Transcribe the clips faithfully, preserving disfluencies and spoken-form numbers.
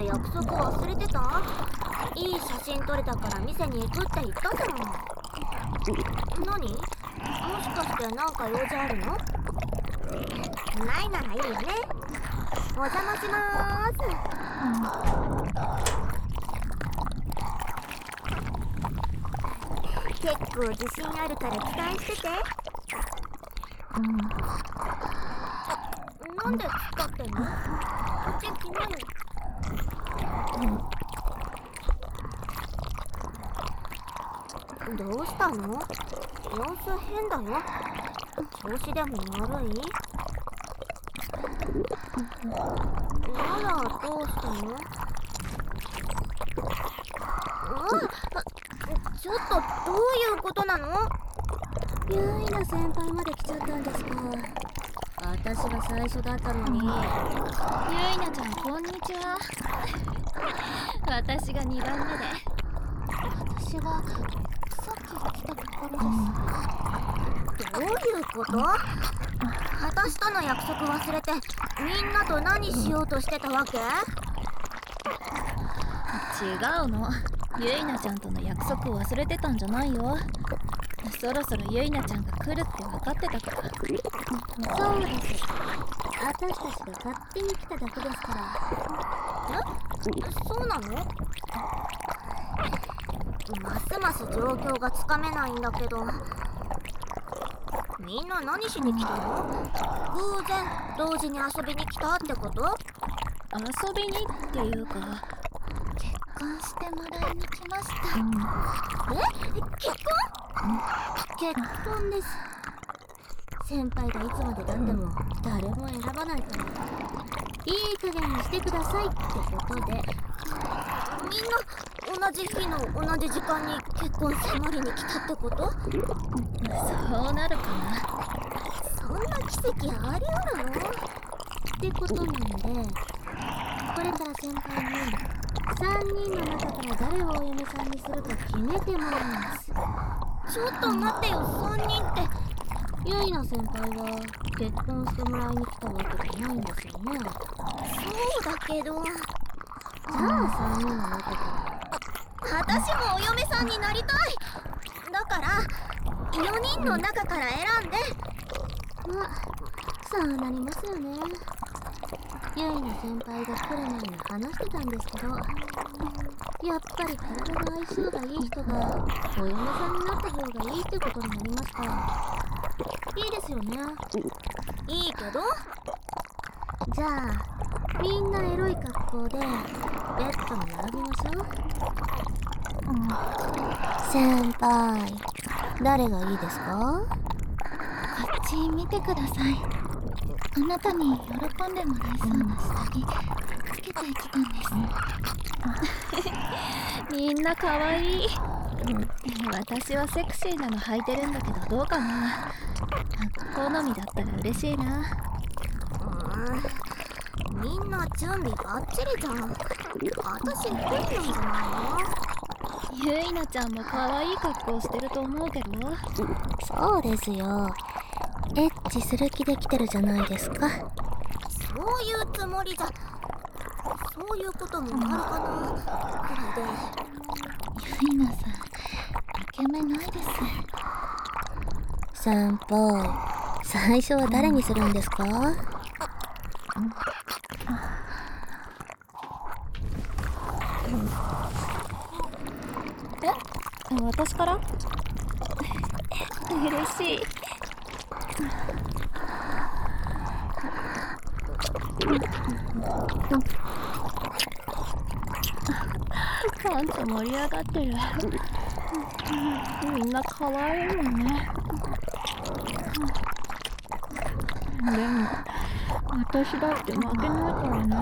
約束忘れてた？いい写真撮れたから店に行くって言ったじゃん。何？もしかしてなんか用事あるの？ないならいいよね。お邪魔しまーす。結構自信あるから期待してて。うん。なんで突っ立ってんの？元気ない？うん。どうしたの？様子変だよ。調子でも悪い？ならどうしたの？あ、ちょっとどういうことなの？ゆいな先輩まで来ちゃったんですか。私が最初だったのに。ゆいなちゃんこんにちは。私がにばんめで。私がさっき来たところです。 どういうこと？私との約束忘れてみんなと何しようとしてたわけ？ 違うの。ゆいなちゃんとの約束を忘れてたんじゃないよ。そろそろゆいなちゃんが来るって分かってたから。 そうです。私たちが勝手に来ただけですから。え？そうなの？ますます状況がつかめないんだけど。みんな何しに来たの？偶然同時に遊びに来たってこと？ 遊びにっていうか、結婚してもらいに来ました。 え？結婚？結婚です。先輩がいつまでたっても誰も選ばないから、いい加減にしてくださいってことで。みんな同じ日の同じ時間に結婚迫りに来たってこと？ そうなるかな。 そんな奇跡あり得るの？ってことなんで、これから先輩にさんにんの中から誰をお嫁さんにするか決めてもらいます。ちょっと待ってよ、さんにんって。ゆいな先輩は結婚してもらいに来たわけじゃないんですよね。そうだけど。じゃあさんにんの中から私もお嫁さんになりたい。だからよにんの中から選んで。まあそうなりますよね。ゆいな先輩が来る前に話してたんですけど、やっぱり体の相性がいい人がお嫁さんになった方がいいってことになりました。いいですよね。いいけど、じゃあみんなエロい格好でベッドに並びましょう。うん、先輩、誰がいいですか？ こっち見てください。あなたに喜んでもらえそうな下着つけてきたんです。みんなかわいい。私はセクシーなの履いてるんだけどどうかな。好みだったら嬉しいな。 うん、みんな準備バッチリじゃん。私無理なんじゃないの？ゆいなちゃんも可愛い格好してると思うけど。 そうですよ。エッチする気で来てるじゃないですか。そういうつもりじゃ。そういうこともあるかなくらいで。 ゆいなさん、イケメンないです。 先輩、最初は誰にするんですか？ え？私から？嬉しい。パンツ盛り上がってる。みんな可愛いもんね。でも私だって負けないからね。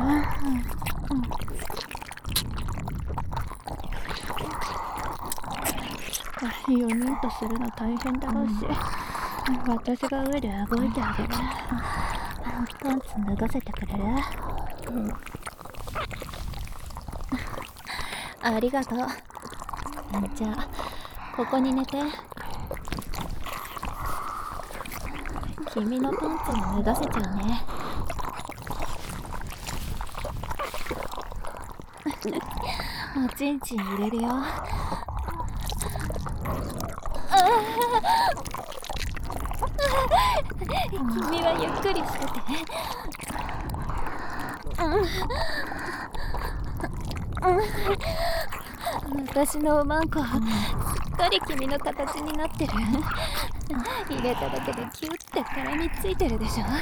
よにんとするの大変だろうし、私が上で動いてあげる。パンツ脱がせてくれる？うん、ありがとう。じゃあここに寝て。君のパンツも脱がせちゃうね。 おちんちん入れるよ。君はゆっくりしてて。私のおまんこすっかり君の形になってる。入れただけでキュッて絡みついてるでしょ。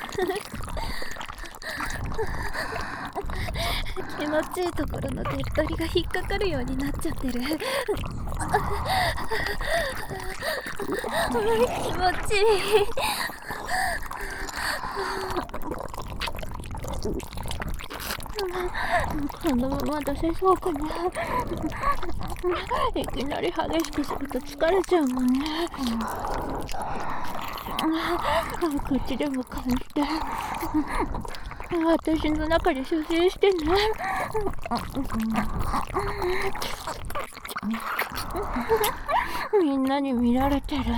気持ちいいところの出っ張りが引っかかるようになっちゃってる。気持ちいい。このまま出せそうかな。いきなり激しくすると疲れちゃうもんね。こっちでも感じて。私の中で蘇生してね。みんなに見られてる。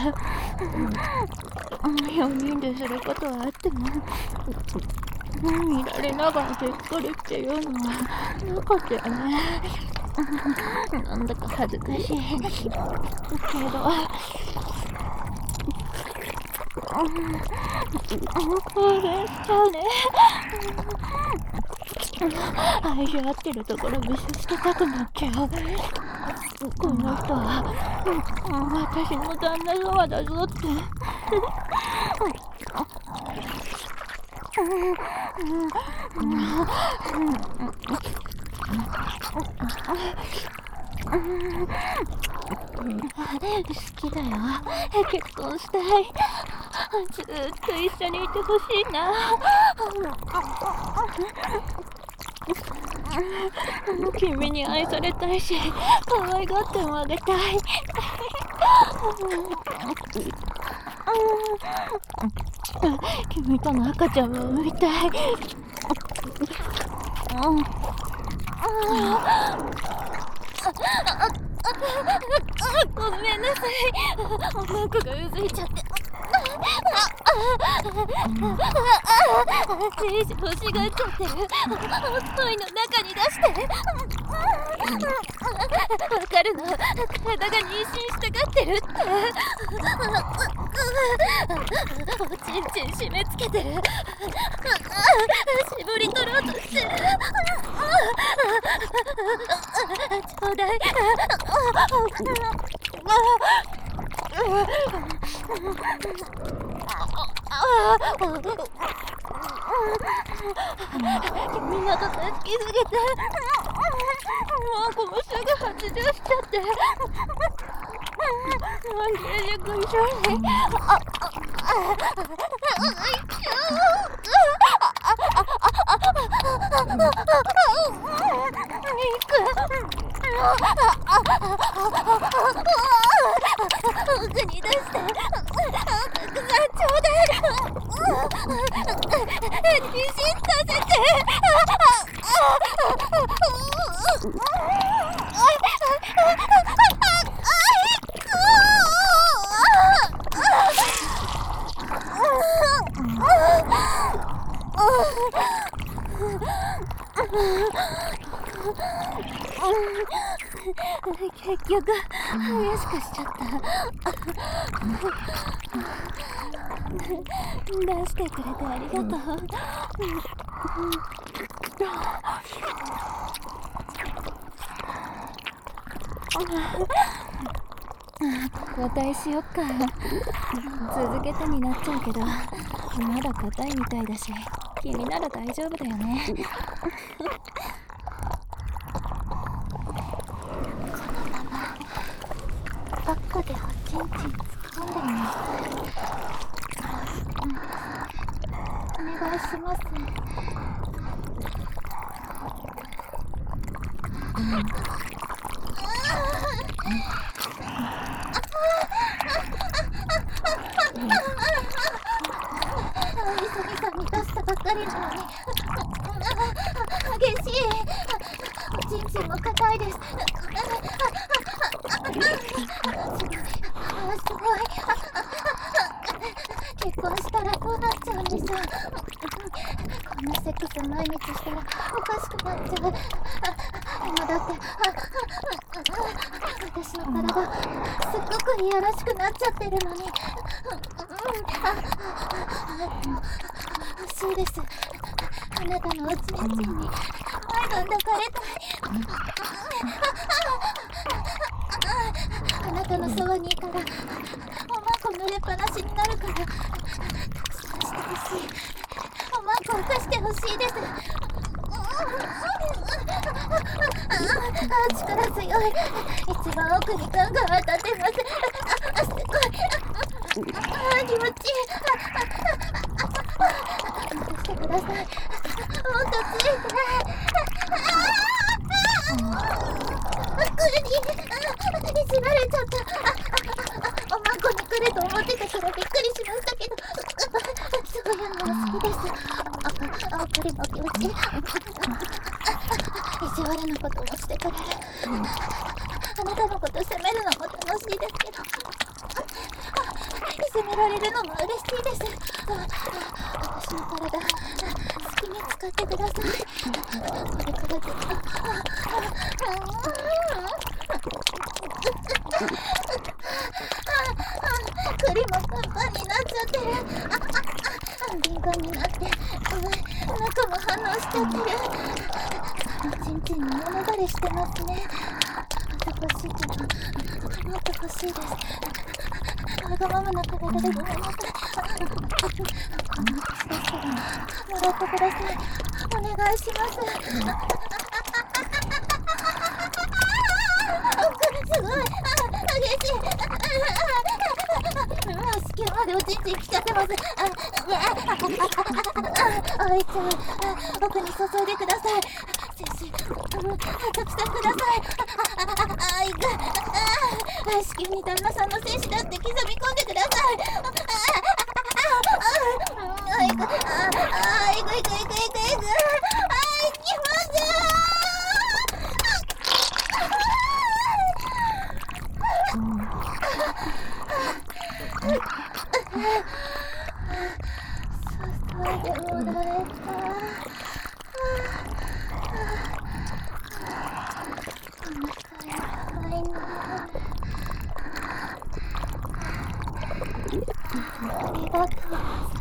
よにんですることはあっても見られながらでっかりっていうのはなかったよね。なんだか恥ずかしいけど、これしちゃうね。愛し合ってるところ見せつけたくなっちゃう。この人は私の旦那様だぞって。好きだよ。結婚したい。ずっと一緒にいてほしいな。君に愛されたいし、可愛がってもあげたい。君との赤ちゃんも産みたい。ごめんなさい。おまんこがうずいちゃって。チーズ欲しがっちゃってる。おいの中に出して。わかるの。体が妊娠したがってるって。おちんちん締め付けてる。絞り取ろうとしてる。ちょうだい。君のこと好きすぎて、もうこもすぐ発情しちゃって。成熟一緒に。奥に出して、たくさんちょうだい。妊娠させて。結局怪しくしちゃった。出してくれてありがとう。交代しよっか。続けてになっちゃうけど、まだ硬いみたいだし、君なら大丈夫だよね。バッカでおちんちん掴んでみます。お願いします。急ぎさんに出したばっかりなのに激しい。おちんちんも硬いです。すごい。結婚したらこうなっちゃうんでしょ。こんなセックス毎日したらおかしくなっちゃう。今だって私の体すっごくいやらしくなっちゃってるのに、欲しいです。あなたのおちんちんに毎晩抱かれたい。あなたのそばにいたらおまんこ濡れっぱなしになるから、たくさんしてほしい。おまんこを貸してほしいです。ああ、力強い。一番奥にガンガン当たってます。あ、すごい。ああ、気持ちいい。待たせてください。もっとついて。クリ、いじられちゃった。おまんこに来ると思ってたからびっくりしましたけど、そういうの好きです。あ、クリも気持ちいい。意地悪なこともしてくれる。あなたのこと責めるのも楽しいですけど、いじめられるのも嬉しいです。私の体好きに使ってください。これからずっと栗もパンパンになっちゃってる。敏感になって中も反応しちゃってる。ちんちんに大流れしてますね。また欲しいけどもっと欲しいです。わがままな体でごめんなさい。この私ですからもらってください。お願いします。すごい。激しい。子宮までおちんちん来ちゃってます。あいちゃん、奥に注いでください。先生、たくさんください。あいが、子宮に旦那さんの精子だって刻み込んでください。あいが、あいぐいぐいぐいぐいぐい、あいきますよ。注いでもらえた。お腹いっぱいになる。ありがとうございます。